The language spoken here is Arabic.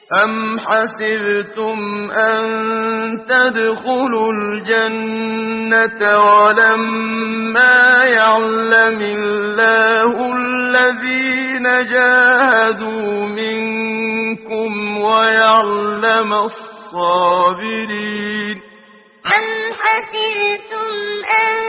أم حسبتم أن تدخلوا الجنة ولما يعلم الله الذين جاهدوا منكم ويعلم الصابرين أم حسبتم أن